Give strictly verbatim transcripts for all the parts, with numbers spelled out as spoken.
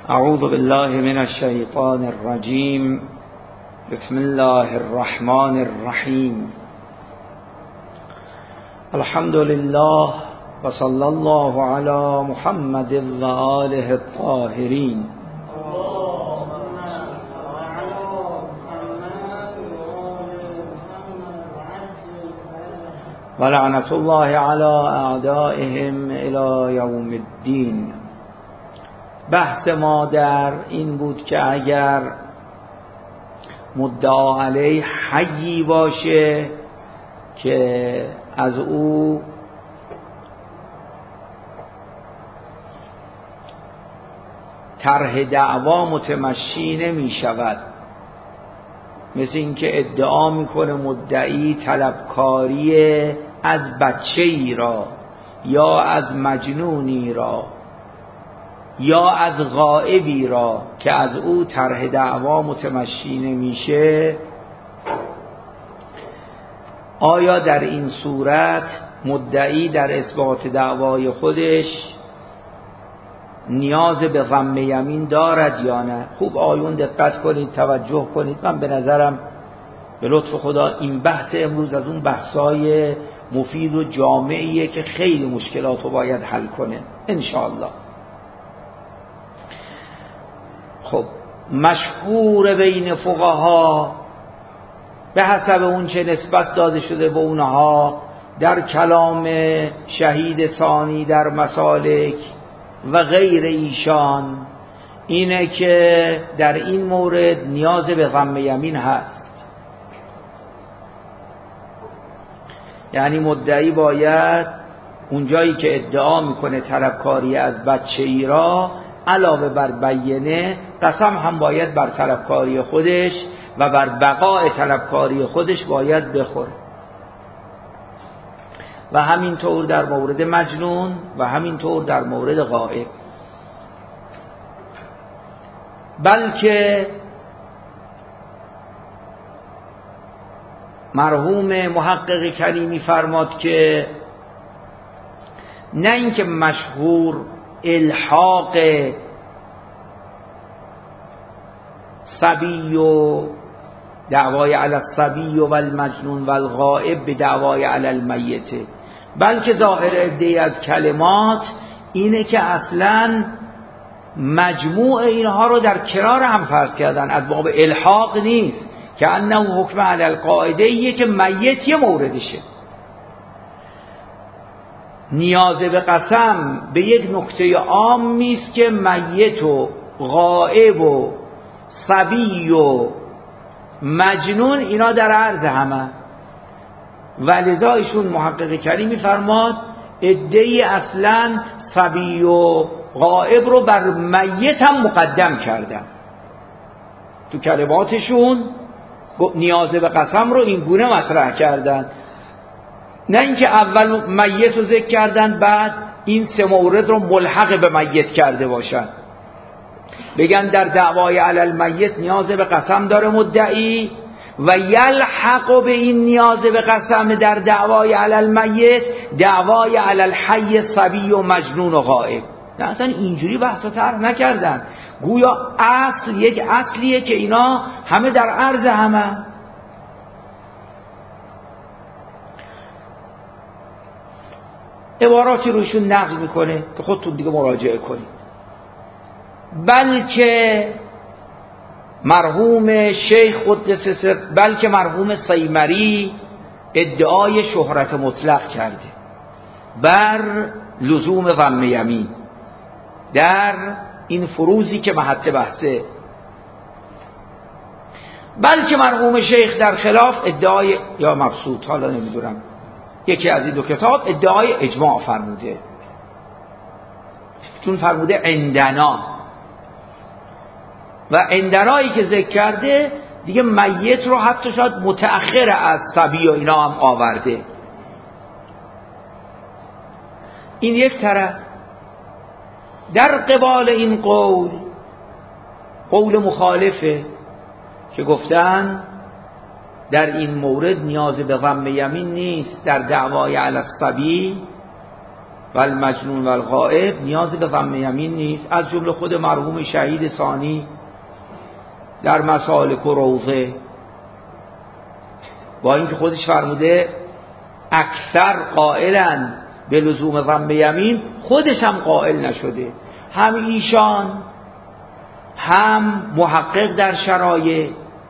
اعوذ بالله من الشیطان الرجیم. بسم الله الرحمن الرحیم. الحمد لله و صلی الله علی محمد و آله الطاهرین. و لعنت الله علی اعدائهم الی یوم الدین. بحث ما در این بود که اگر مدعا علیه حیی باشه که از او طرح دعوا متمشی نمی شود، مثل اینکه ادعا میکنه مدعی طلبکاری از بچه ای را یا از مجنونی را یا از غائبی را که از او طرح دعوا متمشی نمیشه، آیا در این صورت مدعی در اثبات دعوای خودش نیاز به ضم یمین دارد یا نه؟ خوب آیون دقت کنید، توجه کنید. من به نظرم به لطف خدا این بحث امروز از اون بحثای مفید و جامعیه که خیلی مشکلات رو باید حل کنه انشاءالله. خب مشهور بین فقها به حسب اون چه نسبت داده شده به اونها در کلام شهید ثانی در مسالک و غیر ایشان اینه که در این مورد نیاز به ضم یمین هست، یعنی مدعی باید اونجایی که ادعا میکنه طلبکاری از بچه ای را علاوه بر بینه قسم هم باید بر طلبکاری خودش و بر بقای طلبکاری خودش باید بخوره. و همینطور در مورد مجنون و همینطور در مورد غائب. بلکه مرحوم محقق کریمی فرماد که نه اینکه مشهور الحاق صبی و دعوای علی الصبی و المجنون و الغائب به دعوای علی المیت، بلکه ظاهر عده از کلمات اینه که اصلا مجموع اینها رو در کنار هم فرض کردن، از باب الحاق نیست که انه حکم علی القاعده ایه که میت یه موردشه. نیاز به قسم به یک نکته عام نیست که میت و غائب و صبی و مجنون اینا در عرض همه. و لذا ایشون محقق کریمی فرماد عده‌ای اصلا صبی و غائب رو بر میت هم مقدم کردن تو کلماتشون، نیاز به قسم رو این گونه مطرح کردن، نه اینکه اول میت رو ذکر کردن بعد این سه مورد رو ملحق به میت کرده باشن، بگن در دعوای علی المیت نیاز به قسم داره مدعی و یلحق به این نیاز به قسم در دعوای علی المیت دعوای علی الحی صبی و مجنون و غائب. نه اصلا اینجوری بحثا طرح نکردن، گویا اصل یک اصلیه که اینا همه در عرض همه. عباراتی روشون نقل میکنه که خودتون دیگه مراجعه کنید. بلکه مرحوم شیخ قدس سر بلکه مرحوم سیمری ادعای شهرت مطلق کرده بر لزوم ضم یمین در این فروزی که محط بحثه. بلکه مرحوم شیخ در خلاف ادعای یا مبسوط، حالا نمیدونم یکی از این دو کتاب ادعای اجماع فرموده، چون فرموده عندنا و عندنایی که ذکر کرده دیگه میت رو حتی شاید متأخر از صبی و اینا هم آورده. این یک طرف. در قبال این قول قول مخالفه که گفتن در این مورد نیاز به ضم یمین نیست در دعوای علی الصبی و المجنون و الغائب نیاز به ضم یمین نیست. از جمله خود مرحوم شهید ثانی در مسالک و روضه با اینکه خودش فرموده اکثر قائلن به لزوم ضم یمین، خودش هم قائل نشده. هم ایشان هم محقق در شرایع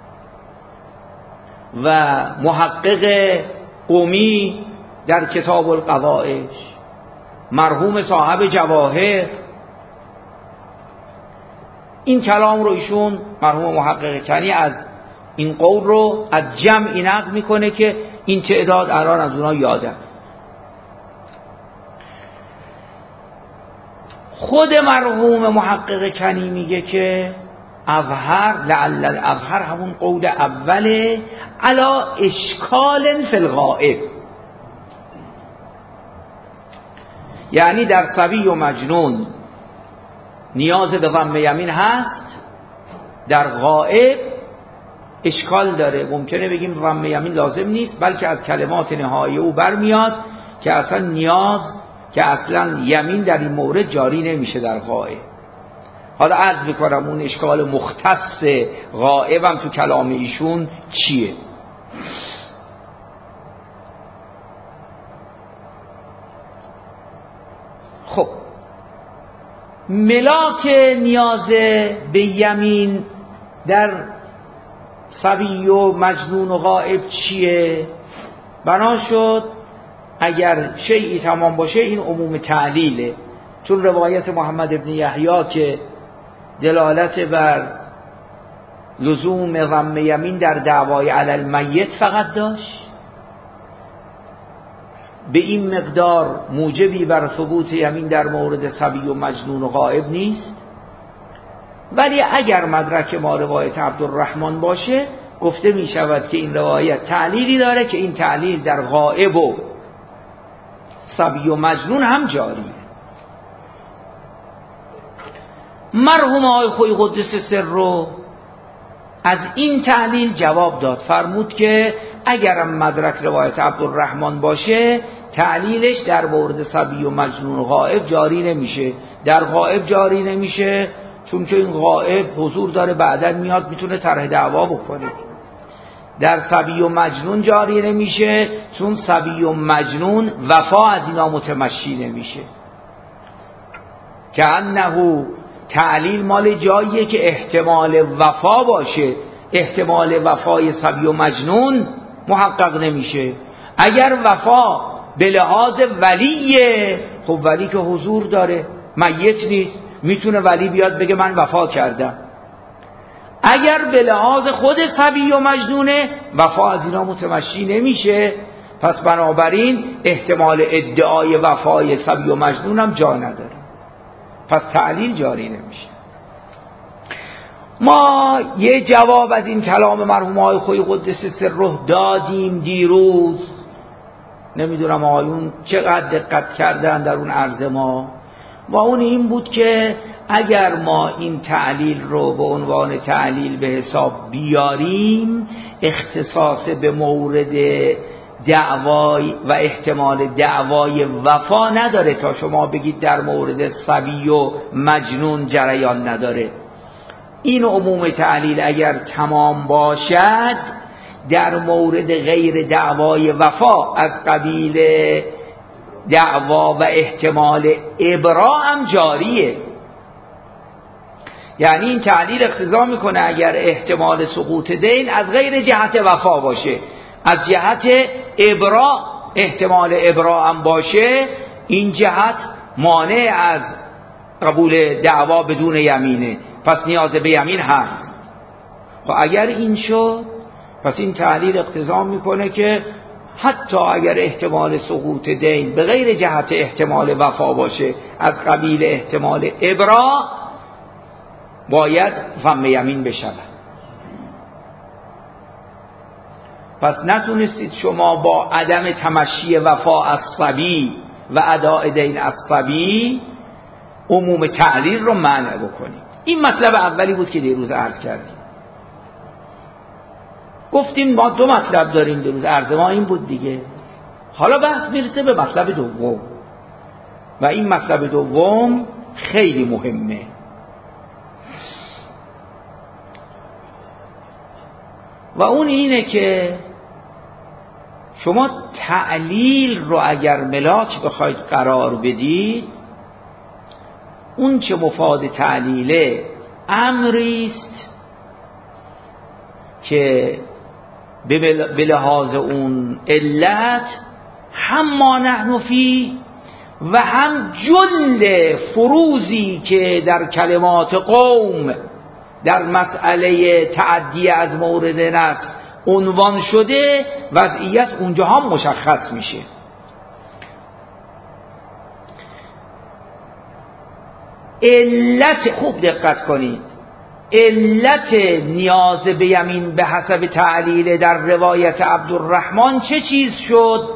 و محقق قمی در کتاب القواعد، مرحوم صاحب جواهر، این کلام رو ایشون مرحوم محقق کنی از این قول رو از جمعی نقل میکنه که این تعداد الان از اونها یادم. خود مرحوم محقق کنی میگه که اظهر لعل الاظهر همون قول اوله علا اشکال فی الغائب، یعنی در صبی و مجنون نیاز به ضم یمین هست، در غائب اشکال داره. ممکنه بگیم ضم یمین لازم نیست، بلکه از کلمات نهایی او برمیاد که اصلا نیاز که اصلا یمین در این مورد جاری نمیشه در غائب. حالا عرض میکنم اون اشکال مختص غائبم تو کلام ایشون چیه. خب ملاک نیاز به یمین در صبی و مجنون و غائب چیه؟ بنا شد اگر شیئی تمام باشه این عموم تعلیله، چون روایت محمد ابن یحیی که دلالت بر لزوم ضم یمین در دعوای علی المیت فقط داشت، به این مقدار موجبی بر ثبوت یمین در مورد صبی و مجنون و غائب نیست. ولی اگر مدرک ما روایت عبدالرحمن باشه گفته می شود که این روایت تعلیلی داره که این تعلیل در غائب و صبی و مجنون هم جاریه. مرحوم آقای خویی قدس سر رو از این تعلیل جواب داد، فرمود که اگرم مدرک روایت عبدالرحمن باشه تعلیلش در مورد صبی و مجنون و غائب جاری نمیشه. در غائب جاری نمیشه چون که این غائب حضور داره، بعداً میاد میتونه طرح دعوا بکنه. در صبی و مجنون جاری نمیشه چون صبی و مجنون وفا از اینا متمشی نمیشه. که انه تعلیل مال جاییه که احتمال وفا باشه، احتمال وفای صبی و مجنون محقق نمیشه. اگر وفا به لحاظ ولیه، خب ولی که حضور داره، میت نیست، میتونه ولی بیاد بگه من وفا کردم. اگر به لحاظ خود صبی و مجنونه وفا از اینا متمشی نمیشه، پس بنابراین احتمال ادعای وفای صبی و مجنون هم جا نداره، پس تعلیل جاری نمیشه. ما یه جواب از این کلام مرحوم آقای خویی قدس سره دادیم دیروز، نمیدونم آقایون چقدر دقت کردن در اون عرض ما. و اون این بود که اگر ما این تعلیل رو به عنوان تعلیل به حساب بیاریم، اختصاص به مورد دعوای و احتمال دعوای وفا نداره تا شما بگید در مورد صبی و مجنون جریان نداره. این عموم تعلیل اگر تمام باشد در مورد غیر دعوای وفا از قبیل دعوا و احتمال ابرا هم جاریه. یعنی این تعلیل اقتضا میکنه اگر احتمال سقوط دین از غیر جهت وفا باشه، از جهت ابرا احتمال ابرا هم باشه، این جهت مانع از قبول دعوا بدون یمینه، پس نیاز به یمین هست. خب اگر این شد پس این تعلیل اقتضا میکنه که حتی اگر احتمال سقوط دین به غیر جهت احتمال وفا باشه از قبیل احتمال ابرا، باید ضم یمین بشود. پس نتونستید شما با عدم تمشی وفا از صبی و اداء دین از صبی عموم تعلیل رو منع بکنید. این مطلب اولی بود که دیروز عرض کردیم. گفتیم ما دو مطلب داریم دیروز، عرض ما این بود دیگه. حالا بحث میرسه به مطلب دوم. و این مطلب دوم خیلی مهمه. و اون اینه که شما تعلیل رو اگر ملاک بخواید قرار بدید، اون چه مفاد تعلیله امریست که به لحاظ اون علت هم ما نحن فی و هم جل فروزی که در کلمات قوم در مسئله تعدی از مورد نفس عنوان شده، وضعیت اونجا هم مشخص میشه. علت، خوب دقت کنید، علت نیاز به یمین به حسب تعلیل در روایت عبدالرحمن چه چیز شد؟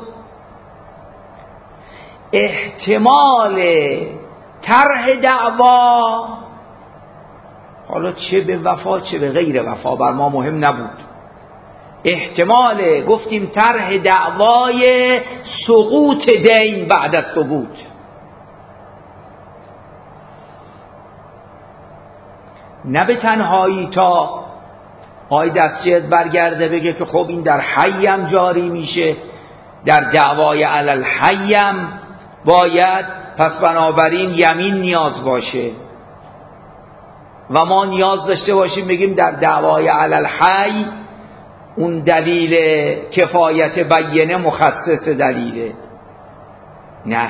احتمال طرح دعوا، حالا چه به وفا چه به غیر وفا بر ما مهم نبود، احتمال گفتیم طرح دعوای سقوط دین بعد از ثبوت. نه به تنهایی تا آی دستجد برگرده بگه که خب این در حیم جاری میشه، در دعوای علل حیم باید پس بنابراین یمین نیاز باشه و ما نیاز داشته باشیم بگیم در دعوای علل حی اون دلیل کفایت بینه مخصص دلیله. نه،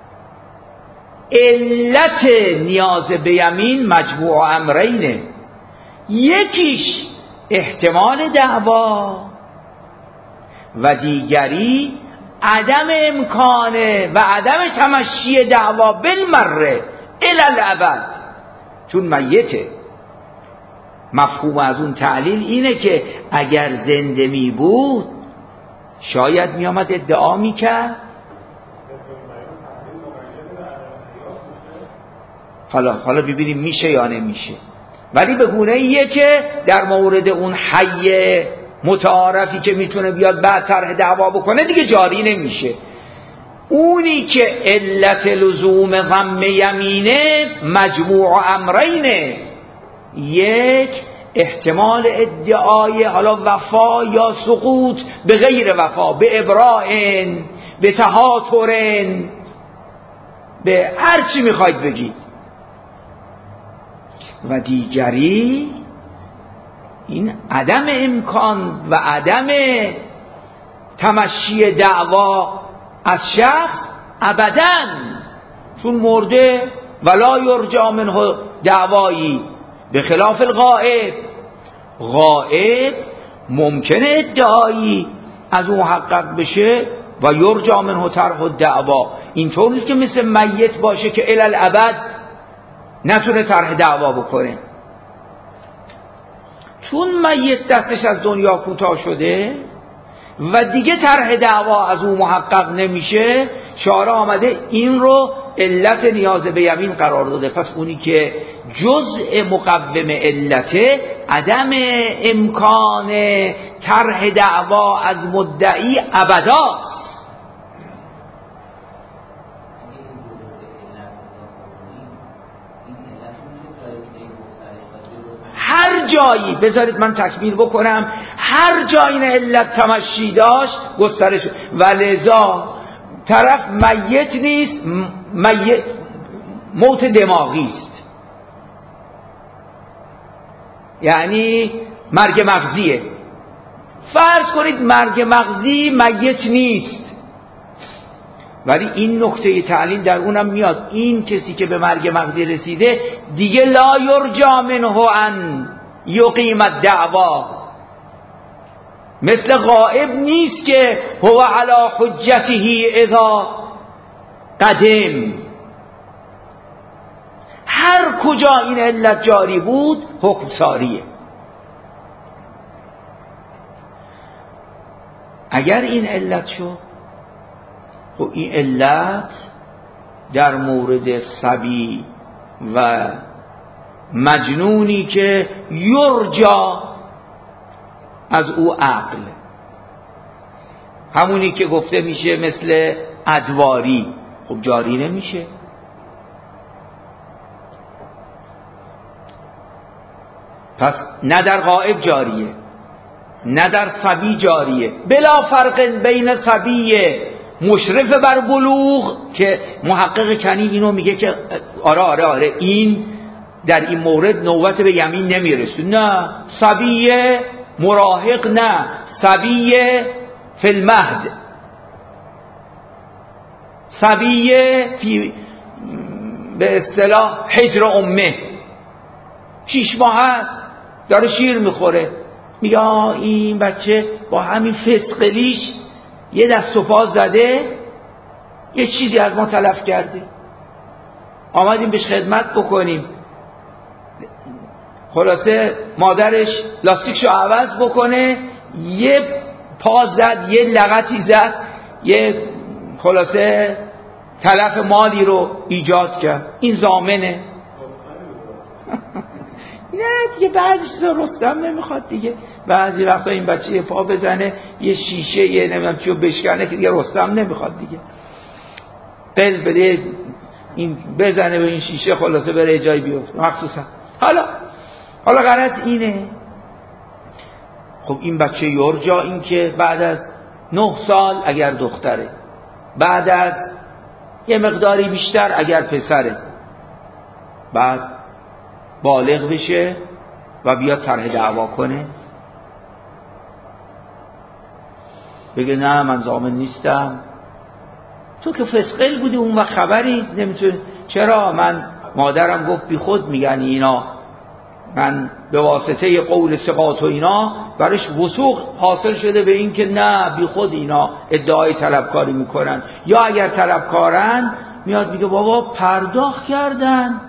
علت نیاز به یمین مجموع امرینه، یکیش احتمال دعوا و دیگری عدم امکانه و عدم تمشی دعوا بالمره الی الابد، چون میته. مفهوم از اون تعلیل اینه که اگر زنده می بود شاید می آمد ادعا می کرد. حالا حالا ببینیم میشه یا نمیشه، ولی به گونه ایه که در مورد اون حی متعارفی که میتونه بیاد بعد طرح دعوا بکنه دیگه جاری نمیشه. اونی که علت لزوم ضم یمینه مجموع امرینه، یک احتمال ادعای حالا وفا یا سقوط به غیر وفا، به ابراء، به تهاتر، به هر چی میخواید بگید، و دیگری این عدم امکان و عدم تمشی دعوا از شخص ابداً، چون مرده ولا یرجع منه دعوایی، به خلاف الغائب. غائب ممکنه ادعایی از اون محقق بشه و یرجع منه طرح الدعوا، اینطور نیست که مثل میت باشه که الی الابد نتونه طرح دعوا بکنه. چون میت دستش از دنیا کوتاه شده و دیگه طرح دعوا از اون محقق نمیشه، شارع آمده این رو علت نیاز به یمین قرار داده. پس اونی که جزء مقوم علته عدم امکان طرح دعوا از مدعی ابداست. هر جایی، بذارید من تکمیل بکنم، هر جایی این علت تمشی داشت گسترش، ولذا طرف میت نیست، میت موت دماغی است، یعنی مرگ مغزیه. فرض کنید مرگ مغزی میت نیست، ولی این نکته تعلیم در اونم میاد، این کسی که به مرگ مغزی رسیده دیگه لا یرجع منه ان یقیم الدعوا، مثل غائب نیست که هو علی حجته اذا قدم. هر کجا این علت جاری بود حکم ساریه. اگر این علت شد، خب این علت در مورد صبی و مجنونی که یرجا از او عقل، همونی که گفته میشه مثل ادواری، خب جاری نمیشه. پس نه در غائب جاریه نه در صبی جاریه. بلا فرق بین صبی مشرف بر بلوغ که محقق کنی اینو میگه که آره آره آره این در این مورد نوبت به یمین نمیرسه، نه صبی مراهق، نه صبی فی المهد، صبی فی به اصطلاح حجر امه، شیش ماه هست داره شیر میخوره، میگه این بچه با همین فسقلیش یه دست و پا زده یه چیزی از ما تلف کرده، آمدیم بهش خدمت بکنیم، خلاصه مادرش لاستیکشو عوض بکنه، یه پا زد، یه لغتی زد، یه خلاصه تلف مالی رو ایجاد کرد. این ضامنه؟ نه دیگه بعضی چیزا رستم نمیخواد دیگه. بعضی وقتا این بچه یه پا بزنه یه شیشه یه نمیدونم چیو بشکنه که دیگه رستم نمیخواد دیگه. قل بده این بزنه به این شیشه خلاصه بره جای بیفته مخصوصا. حالا حالا غلط اینه. خب این بچه یرجا، این که بعد از نه سال اگر دختره، بعد از یه مقداری بیشتر اگر پسره، بعد بالغ بشه و بیاد طرح دعوا کنه، بگه نه من ضامن نیستم، تو که فسقل بودی اون وقت خبری نمیتونی، چرا من مادرم گفت بی خود میگن اینا، من به واسطه قول ثقات و اینا برش وثوق حاصل شده به این که نه بی خود اینا ادعای طلبکاری میکنن، یا اگر طلبکارن میاد میگه بابا پرداخت کردن،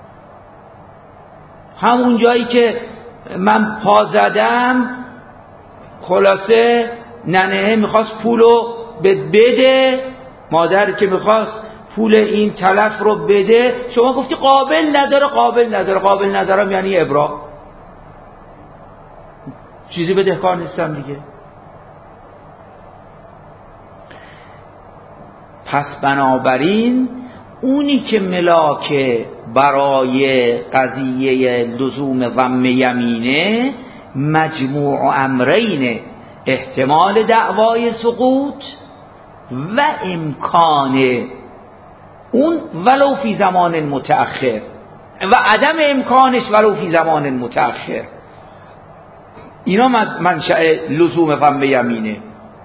همون جایی که من پا زدم خلاصه ننه میخواست پولو بده، مادر که میخواست پول این تلف رو بده، شما گفتی قابل نداره قابل نداره قابل ندارم یعنی ابرا، چیزی بدهکار نیستم دیگه. پس بنابراین اونی که ملاک برای قضیه لزوم ضم یمینه مجموع امرین، احتمال دعوای سقوط و امکان اون ولو فی زمان متأخر و عدم امکانش ولو فی زمان متأخر، اینا منشأ لزوم ضم یمینه.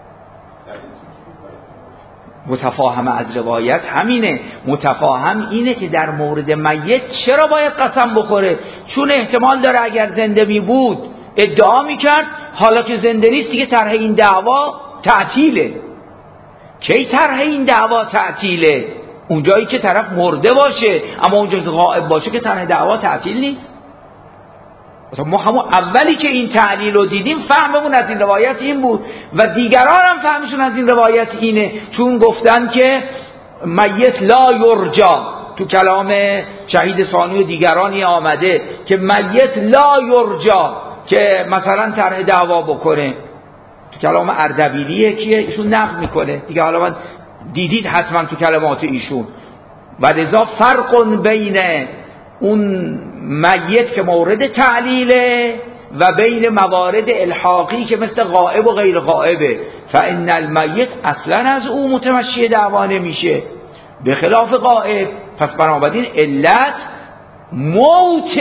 متفاهم از روایت همینه، متفاهم اینه که در مورد میت چرا باید قسم بخوره؟ چون احتمال داره اگر زنده می بود ادعا می کرد، حالا که زنده نیست دیگه طرح این دعوا تعطیله. کی طرح این دعوا تعطیله؟ اونجایی که طرف مرده باشه، اما اونجایی که غائب باشه که طرح دعوا تعطیل نیست. ما همون اولی که این تعلیل رو دیدیم فهممون از این روایت این بود و دیگران هم فهمشون از این روایت اینه، چون گفتن که میت لا یرجا، تو کلام شهید ثانی و دیگرانی آمده که میت لا یرجا که مثلا طرح دعوا بکنه، تو کلام اردبیلیه که ایشون نقل میکنه دیگه، حالا من دیدید حتما تو کلمات ایشون. و لذا فرق بین اون میت که مورد تعلیله و بین موارد الحاقی که مثل غائب و غیر غائبه، فان المیت اصلا از او متمشی دعوا نمیشه به خلاف غائب. پس بنابراین علت موت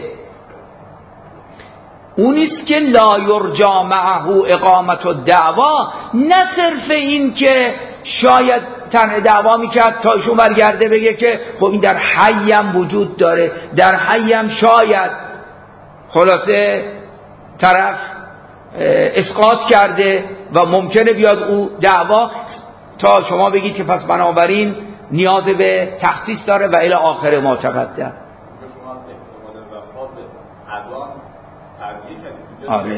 اونیست که لا یرجا معه اقامت الدعوا، نه صرف این که شاید طرح دعوا میکرد تا ایشون برگرده بگه که خب این در حیم وجود داره، در حیم شاید خلاصه طرف اسقاط کرده و ممکنه بیاد او دعوا، تا شما بگید که پس بنابراین نیاز به تخصیص داره و الی آخر ما تقدم. آره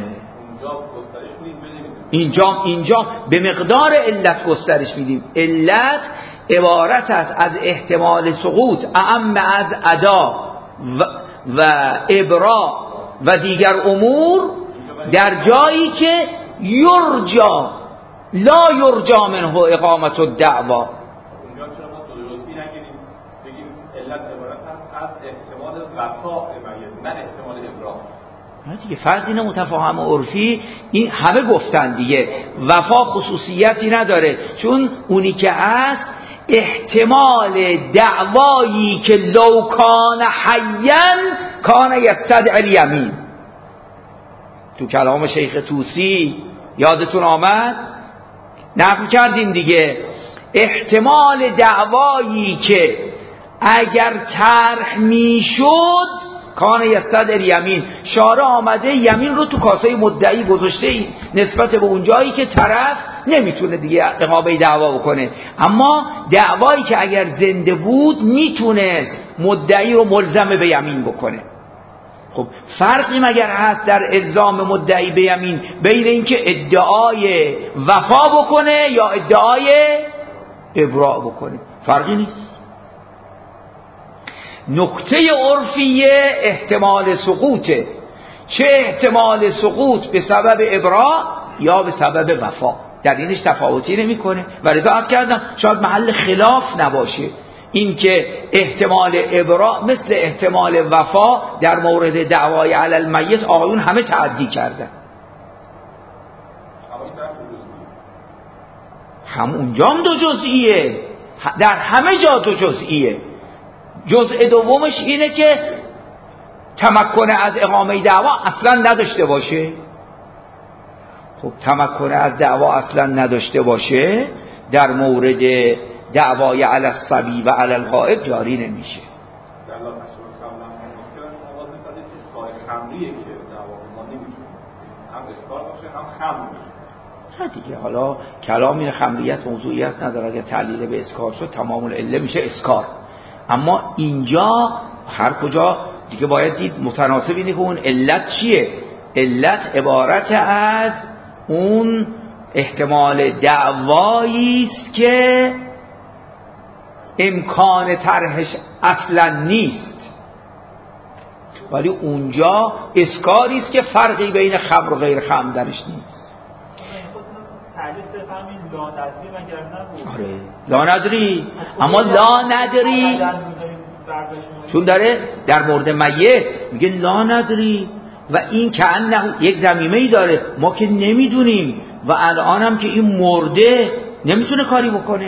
اینجا اینجا به مقدار علت گسترش میدیم. علت عبارت است از احتمال سقوط اعم از ادا و, و ابرا و دیگر امور در جایی که یرجا لا یرجا منه اقامت الدعوا. اونجا چرا ما درستی نگیریم بگیم علت عبارت است از احتمال وفاء میت، نه احتمال ابرا. دیگه فرض اینه متفاهم عرفی، این همه گفتن دیگه وفا خصوصیتی نداره، چون اونی که هست احتمال دعوایی که لو کان حیاً کان یستدعی الیمین. تو کلام شیخ طوسی یادتون آمد نقل کردیم دیگه، احتمال دعوایی که اگر طرح میشد کان یستدعی الیمین، شارع آمده یمین رو تو کاسه مدعی گذاشته نسبت به اون جایی که طرف نمیتونه دیگه اقامه دعوا بکنه، اما دعوایی که اگر زنده بود میتونست مدعی رو ملزم به یمین بکنه. خب فرقی مگر هست در الزام مدعی به یمین بین اینکه ادعای وفا بکنه یا ادعای ابراء بکنه؟ فرقی نیست. نکته عرفیه احتمال سقوطه، چه احتمال سقوط به سبب ابراء یا به سبب وفا، در اینش تفاوتی نمیکنه. ولی تو عرض کردم شاید محل خلاف نباشه اینکه احتمال ابراء مثل احتمال وفا در مورد دعوای علی المیت آقایون همه تعدی کردن. هم اونجا هم دو جزئیه، در همه جا دو جزئیه. جزء دومش اینه که تمکن از اقامه دعوا اصلا نداشته باشه. خب تمکن از دعوا اصلا نداشته باشه در مورد دعوای علی الصبی و علی الغائب جاری نمیشه. در الله مشهور خمران مواظب باشید که اسکار خمریه که دعوا ما نمیتونه هم اسکار باشه هم خمر باشه. دیگه حالا کلام این خمریت موضوعیت نداره، اگه تعلیل به اسکار شد تمام العله میشه اسکار. اما اینجا هر کجا دیگه باید دید متناسب اینه که اون علت چیه. علت عبارت از اون احتمال دعوایی است که امکان طرحش اصلا نیست، ولی اونجا اسکاری است که فرقی بین خمر و غیر خمر درش نیست. آره لا ندری، اما لا ندری چون داره در مورد میت میگه لا ندری و این که انه یک ضمیمه ای داره ما که نمیدونیم و الان هم که این مرده نمیتونه کاری بکنه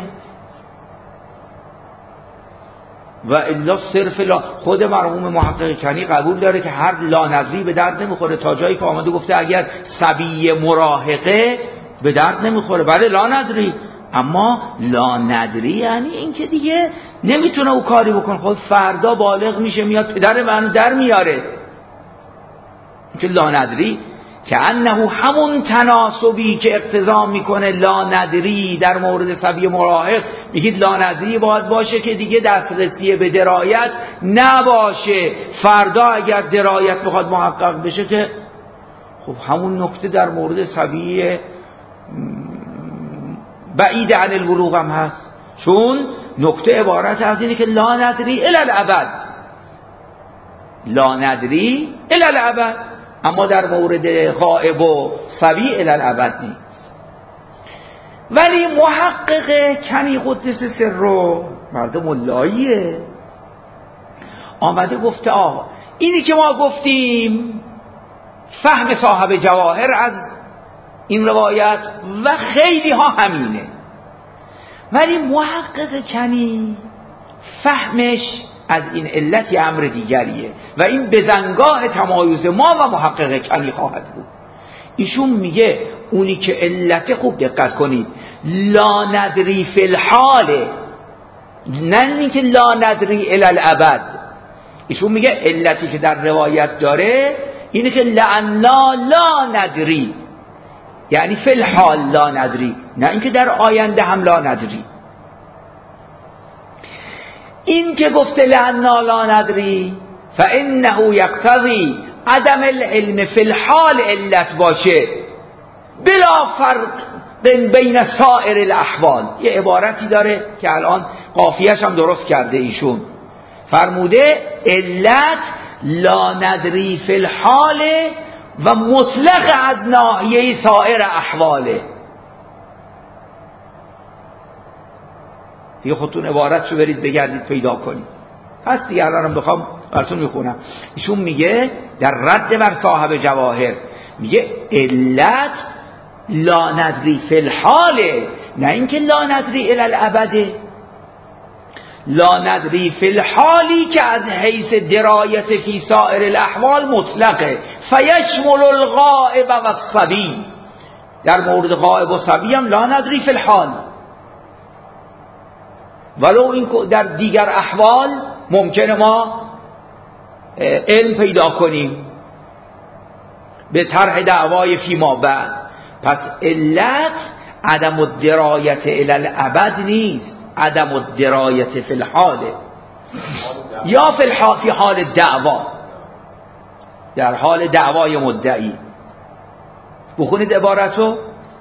و الا صرف لا. خود مرحوم محقق کنی قبول داره که هر لا ندری به درد نمیخوره، تا جایی که آمده گفته اگر صبی مراهقه به درد نمیخوره. بله لا ندری، اما لا ندری یعنی این که دیگه نمیتونه او کاری بکنه. خب فردا بالغ میشه میاد پدر منو در میاره، که لا ندری که انه همون تناسبی که اقتضا میکنه لا ندری در مورد صبی مراهق، میگید لا ندری باید باشه که دیگه دسترسی به درایت نباشه، فردا اگر درایت بخواد محقق بشه که خب همون نکته در مورد صبی بعید عن البلوغ هم هست، چون نکته عبارت از اینه که لا ندری الی الابد، لا ندری الی الابد، اما در مورد غائب و صبی الی الابد نیست. ولی محقق کنی قدس سر مرد ملاییه آمده گفته آقا اینی که ما گفتیم فهم صاحب جواهر از این روایت و خیلی ها همینه، ولی محقق کنی فهمش از این علت امر دیگریه و این بزنگاه تمایز ما و محقق کنی خواهد بود. ایشون میگه اونی که علت، خوب دقت کنید، لا ندری فی الحال، نه اینکه لا ندری الی الابد. ایشون میگه علتی که در روایت داره اینه که لعنا لا ندری، یعنی فی الحال لا ندری، نه اینکه در آینده هم لا ندری. این که گفته لعنا لا ندری فانه یقتضی عدم العلم فی الحال علت باشه بلا فرق بین سایر الاحوال. یه عبارتی داره که الان قافیه‌اش هم درست کرده ایشون، فرموده علت لا ندری فی الحال و مطلق از ناحیه سایر احواله. دیگه خودتون عبارتشو برید بگردید پیدا کنید. پس دیگه الانم بخوام براتون میخونم. ایشون میگه در رد بر صاحب جواهر، میگه علت لا ندری فی الحاله، نه اینکه لا ندری الی الابده. لا ندری فی الحالی که از حیث درایت فی سائر الاحوال مطلقه، فیشمل الغائب و الصبی. در مورد غائب و صبی هم لا ندری فی الحال، ولو این در دیگر احوال ممکنه ما علم پیدا کنیم به طرح دعوای فیما بعد. پس علت عدم الدرایت الی الابد نیست، عدم الدرایت فی الحال یا فی الحال فی حال دعوا، در حال دعوای مدعی. بخونید عبارتو.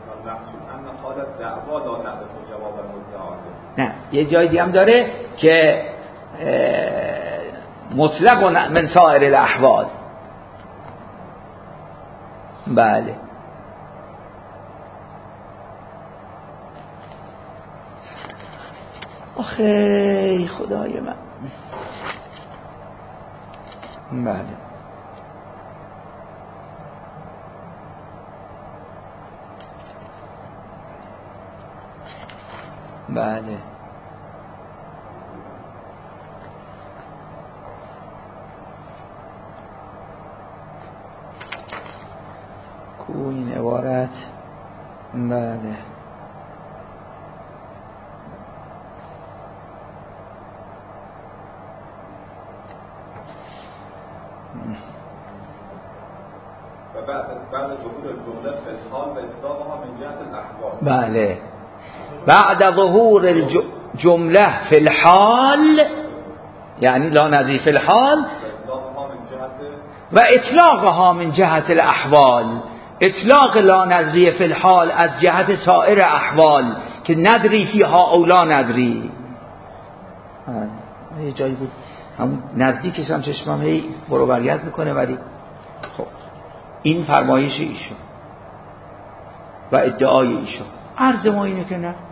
نه یه جای دیگه هم داره که مطلق من سائر الاحوال. بله آخه خدای من. بله بله کو این عبارت. بله و بعد بعد ظهور الجمله فسحال و اطلاقها من جهت الاحوال. بله بعد ظهور الجمله فی الحال، یعنی لا نظری فی الحال، و اطلاقها من جهت الاحوال. اطلاق لا نظری فی الحال از جهت سایر احوال که ندری فیها او لا ندری. یه جایی بود همون نزدیکش هم چشمم هی برو برگرد میکنه، ولی خب این فرمایش ایشون و ادعای ایشون. عرض ما اینه که نه،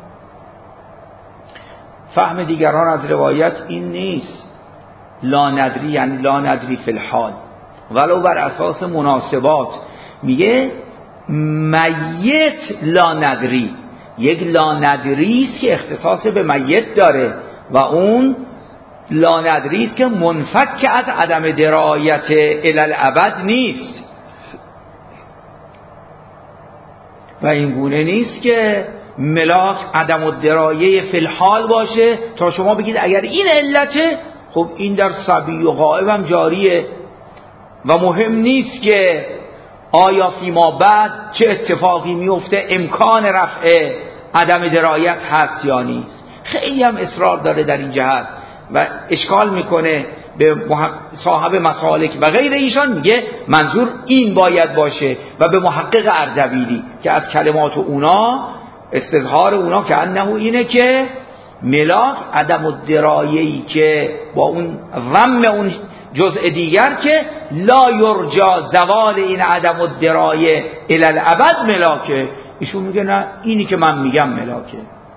فهم دیگران از روایت این نیست. لا ندری یعنی لا ندری فی الحال، ولو بر اساس مناسبات. میگه میت لا ندری، یک لا ندری است که اختصاص به میت داره و اون لا ندری است که منفک از عدم درایت الی الابد نیست. و این گونه نیست که ملاک عدم الدرایه فی الحال باشه تا شما بگید اگر این علته، خب این در صبی و غائب هم جاریه و مهم نیست که آیا فیما بعد چه اتفاقی میفته امکان رفع عدم درایت هست یا نیست. خیلی هم اصرار داره در این جهت و اشکال میکنه به صاحب مسالک و غیر ایشان. میگه منظور این باید باشه و به محقق اردبیلی که از کلمات اونا استظهار اونا که انه اینه که ملاک عدم الدرایه‌ای که با اون ضم اون جزء دیگر که لا یرجا زوال این عدم الدرایه الی الابد ملاکه. ایشون میگه نه، اینی که من میگم ملاکه.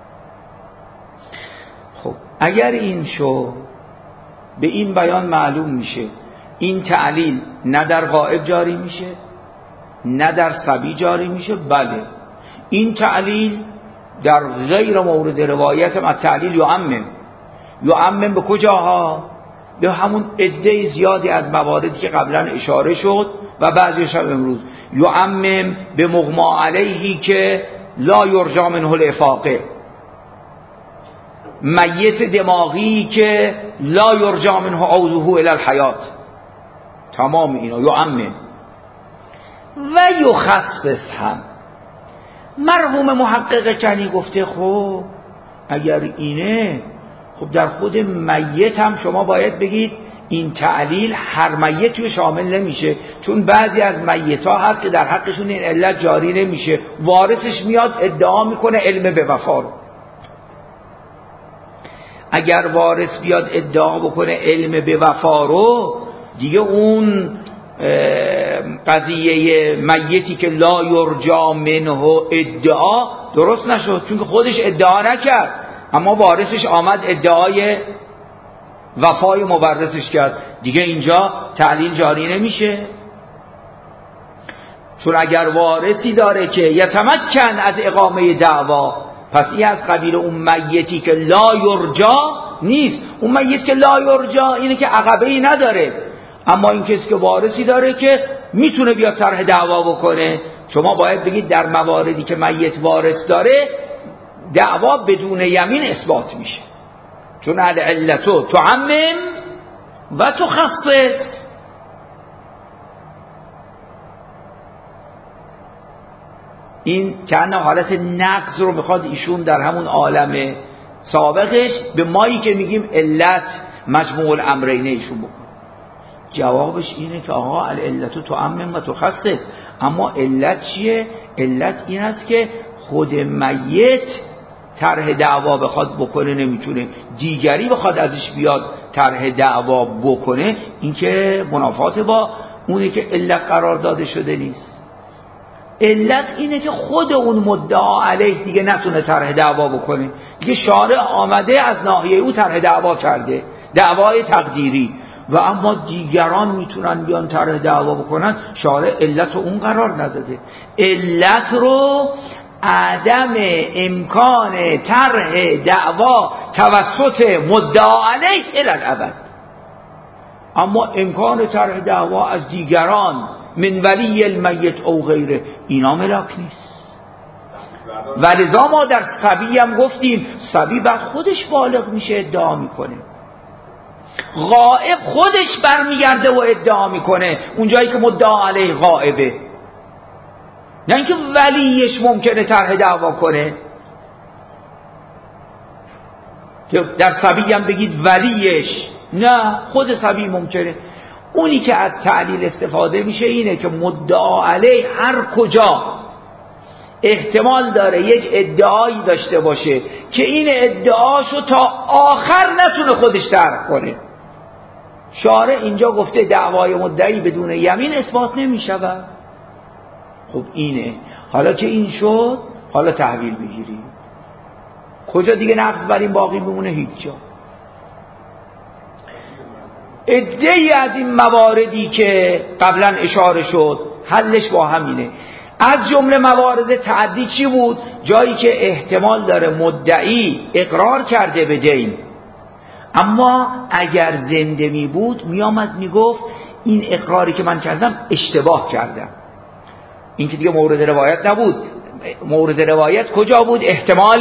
خب اگر این شو به این بیان معلوم میشه این تعلیل نه در غائب جاری میشه نه در صبی جاری میشه. بله این تعلیل در غیر مورد روایت هم تعلیل یعمم. یعمم به کجاها؟ به همون عده زیادی از مواردی که قبلا اشاره شد و بعضیش هم امروز. یعمم به مغما علیهی که لا یرجا منه الافاقه، میت دماغی که لا یرجا منه عوضه الی الحیات. تمام اینا یعمم. و یخصص هم مرحوم محقق کنی گفته خب اگر اینه، خب در خود میت هم شما باید بگید این تعلیل هر میتی رو شامل نمیشه، چون بعضی از میت‌ها هست که در حقشون این علت جاری نمیشه، وارثش میاد ادعا میکنه علم به وفا رو. اگر وارث بیاد ادعا بکنه علم به وفا رو، دیگه اون قضیه میتی که لا یرجا منه ادعا درست نشد، چون که خودش ادعا نکرد اما وارثش آمد ادعای وفای مبرزش کرد، دیگه اینجا تعلیل جاری نمیشه. چون اگر وارثی داره که یتمکن از اقامه دعوا، پس این از قبیل اون میتی که لا یرجا نیست. اون میت که لا یرجا اینه که عقبه ای نداره، اما این کسی که وارثی داره که میتونه بیاد طرح دعوا بکنه. شما باید بگید در مواردی که میت وارث داره دعوا بدون یمین اثبات میشه، چون العلتو تعمم و تخصص. این که حالت نقض رو میخواد ایشون در همون عالم سابقش به مایی که میگیم علت مجموع الامرین ایشون بکن. جوابش اینه که آقا العلتو تعمم و تخصص، اما علت چیه؟ علت این است که خود میت طرح دعوا بخواد بکنه نمیتونه، دیگری بخواد ازش بیاد طرح دعوا بکنه، این که منافات با اونه که علت قرار داده شده نیست. علت اینه که خود اون مدعا علیه دیگه نتونه طرح دعوا بکنه، دیگه شارع آمده از ناحیه او طرح دعوا کرده، دعوای تقدیری، و اما دیگران میتونن بیان طرح دعوا بکنن، شارع علت اون قرار نداده. علت رو عدم امکان طرح دعوا توسط مدعا علیه الی الابد، اما امکان طرح دعوا از دیگران من ولی المیت او غیره اینا ملاک نیست. ولذا ما در صبی هم گفتیم صبی بر خودش بالغ میشه ادعا میکنه، غائب خودش برمیگرده و ادعا میکنه اونجایی که مدعا علیه غائبه، نه اینکه ولیش ممکنه طرح دعوا کنه. که در صبی هم بگید ولیش، نه خود صبی ممکنه. اونی که از تعلیل استفاده میشه اینه که مدعا علیه هر کجا احتمال داره یک ادعایی داشته باشه که این ادعاشو تا آخر نتونه خودش طرح کنه، شارع اینجا گفته دعوای مدعی بدون یمین اثبات نمیشود. خب اینه، حالا که این شد حالا تحویل بگیریم، کجا دیگه نقض بر این باقی بمونه؟ هیچ جا. عده‌ای از این مواردی که قبلا اشاره شد حلش با همینه. از جمله موارد تعدی چی بود؟ جایی که احتمال داره مدعی اقرار کرده به دین، اما اگر زنده می بود می آمد می گفت این اقراری که من کردم اشتباه کردم. این که دیگه مورد روایت نبود. مورد روایت کجا بود؟ احتمال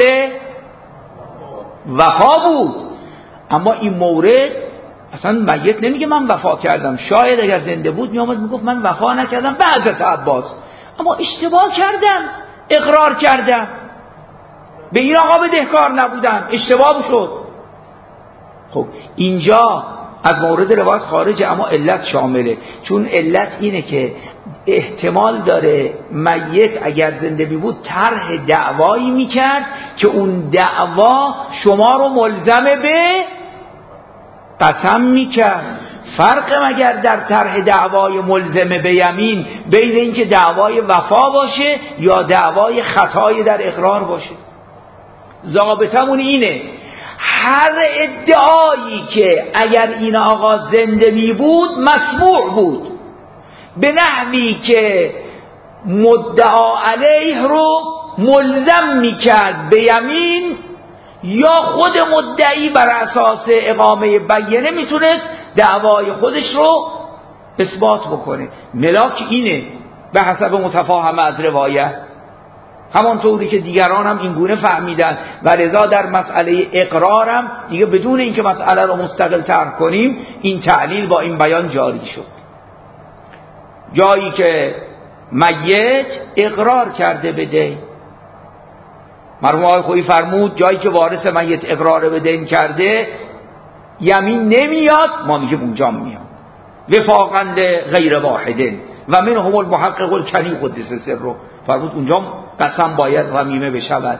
وفا بود. اما این مورد اصلا میت نمیگه من وفا کردم، شاید اگر زنده بود می آمد می گفت من وفا نکردم به حضرت عباس، اما اشتباه کردم، اقرار کردم، به این آقا بدهکار نبودم، اشتباه شد. خب اینجا از مورد روایت خارجه، اما علت شامله، چون علت اینه که احتمال داره میت اگر زنده بی بود طرح دعوایی میکرد که اون دعوا شما رو ملزم به قسم میکرد. فرق مگر در طرح دعوای ملزم به یمین بین اینکه دعوای وفا باشه یا دعوای خطای در اقرار باشه؟ ضابطمون اینه هر ادعایی که اگر این آقا زنده می بود مسموع بود، به نحوی که مدعا علیه رو ملزم می کرد به یمین، یا خود مدعی بر اساس اقامه بیانه میتونست دعوای خودش رو اثبات بکنه. ملاک اینه به حسب متفاهم از روایت، همانطوری که دیگران هم اینگونه فهمیدن و لذا در مسئله اقرارم دیگه بدون اینکه مسئله رو مستقل تر کنیم این تعلیل با این بیان جاری شد. جایی که میت اقرار کرده به دین، مرحوم آقای خویی فرمود جایی که وارث میت اقرار به دین کرده یمین نمیاد، ما میگیم اونجا میاد. وفاقا غیر واحدن و منهم المحقق الکنی قدس سره، فرمود اونجا قسم باید رمیمه بشود.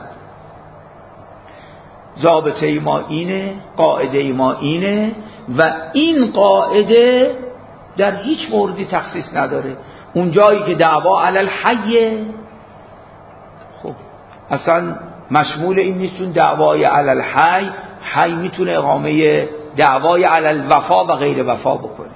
ضابطه ما اینه، قاعده ما اینه و این قاعده در هیچ موردی تخصیص نداره. اون جایی که دعوا علی الحی، خب اصلا مشمول این نیستون دعوای علی الحی، حی میتونه اقامه دعوای علی الوفا و غیر وفا بکنه.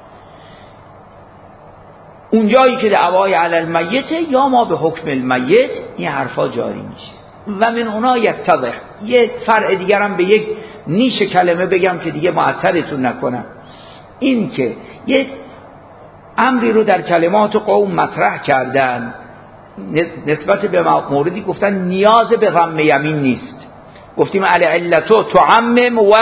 اونجایی که دعوای علی المیت یا ما به حکم المیت، این حرفا جاری میشه. و من اونا یتضح، یه فرع دیگر هم به یک نیش کلمه بگم که دیگه معطلتون نکنم. این که یه امری رو در کلمات قوم مطرح کردن نسبت به موردی گفتن نیاز به ضم یمین نیست. گفتیم العلتو تعمم و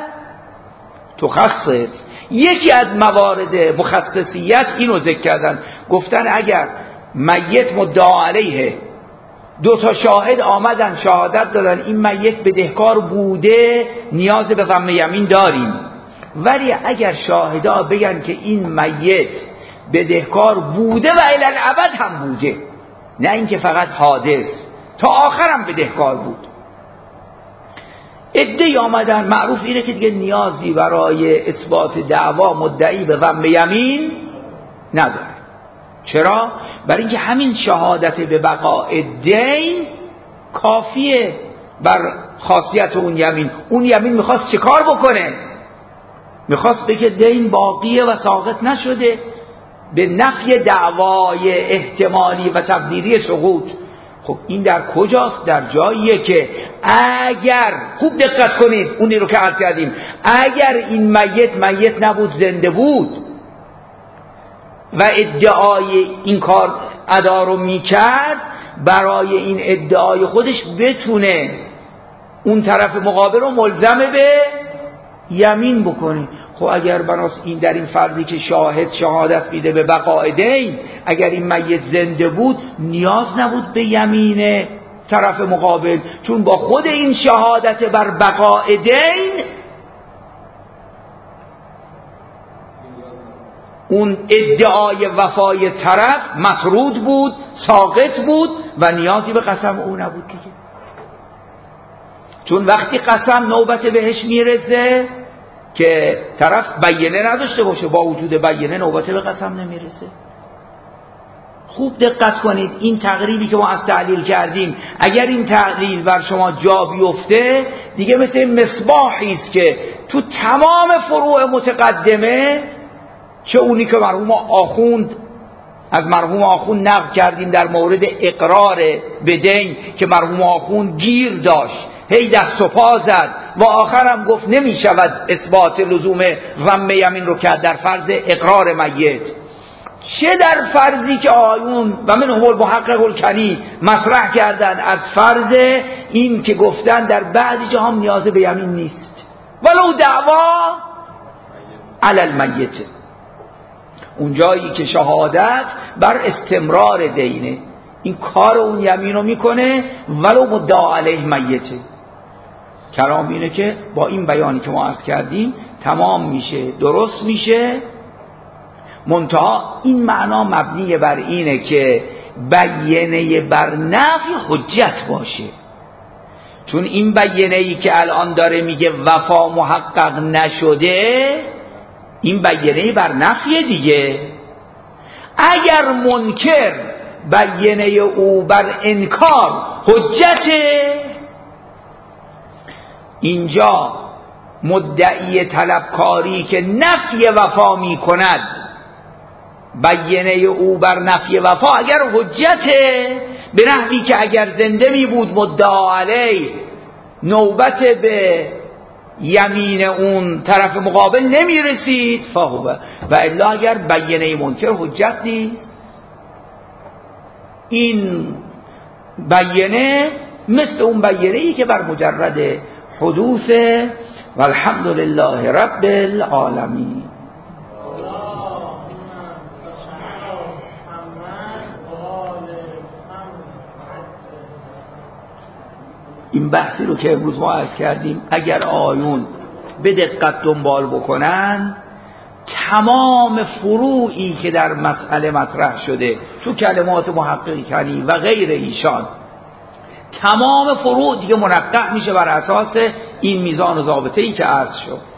تخصص. یکی از موارد مخصصیت اینو ذکر کردن، گفتن اگر میت مدعا علیه دو تا شاهد آمدن شهادت دادن این میت بدهکار بوده، نیاز به ضم یمین داریم. ولی اگر شاهدا بگن که این میت بدهکار بوده و الی الابد هم بوده، نه اینکه فقط حادث، تا آخرم بدهکار بود، عده‌ای آمدن، معروف اینه که دیگه نیازی برای اثبات دعوا مدعی به ضم یمین نداره. چرا؟ برای اینکه همین شهادت به بقاء دین کافیه بر خاصیت اون یمین. اون یمین میخواست چه کار بکنه؟ میخواست بگه دین باقیه و ساقط نشده، به نفی دعوای احتمالی و تقدیری سقوط. خب این در کجاست؟ در جاییه که اگر، خوب دقت کنید اونی رو که عرض کردیم، اگر این میت میت نبود زنده بود و ادعای این کار ادا رو میکرد، برای این ادعای خودش بتونه اون طرف مقابل رو ملزم به یمین بکنه. خب اگر بناس این در این فردی که شاهد شهادت میده به بقاء دین، اگر این میت زنده بود نیاز نبود به یمین طرف مقابل، چون با خود این شهادت بر بقاء دین اون ادعای وفای طرف مطرود بود، ساقط بود و نیازی به قسم او نبود دیگه. چون وقتی قسم نوبت بهش میرسه که طرف بیینه نداشته باشه، با وجود بیینه نوبت به قسم نمیرسه. خوب دقت کنید این تقریبی که ما از تعلیل کردیم، اگر این تعلیل بر شما جا بیفته دیگه مثل مصباحی است که تو تمام فروع متقدمه، چه اونی که مرحوم آخوند از مرحوم آخوند نقل کردیم در مورد اقرار به دین که مرحوم آخوند گیر داشت، هی دست و پا زد و آخرم گفت نمی شود اثبات لزوم ضم یمین رو کرد در فرض اقرار میت، چه در فرضی که آیون و من هم المحقق الکنی مطرح کردن از فرض این که گفتن در بعضی جاها نیاز به یمین نیست ولو دعوا علی المیت، اون جایی که شهادت بر استمرار دینه، این کار اون یمین رو میکنه ولو مدعا علیه میته. کلام اینه که با این بیانی که ما عرض کردیم تمام میشه، درست میشه، منتها این معنا مبنی بر اینه که بیانیه بر نفی حجت باشه. چون این بیانیه‌ای که الان داره میگه وفا محقق نشده، این بیانیه بر نفی دیگه. اگر منکر بیانیه او بر انکار حجته، اینجا مدعی طلبکاری که نفی وفا می کند بیانیه او بر نفی وفا اگر حجته، به نحوی که اگر زنده می بود مدعا علیه نوبت به یمین اون طرف مقابل نمی رسید فهو، و الا اگر بیانیه منکر حجت نیست، این بیانیه مثل اون بیانیه‌ای که بر مجرد حدوث والحمد لله رب العالمین. این بحثی رو که امروز ما عرض کردیم اگر آیون به دقت دنبال بکنن، تمام فروعی که در مسئله مطرح شده تو کلمات محقق کنی و غیر ایشان، تمام فروع دیگه منقح میشه بر اساس این میزان و ضابطه‌ای که عرض شد.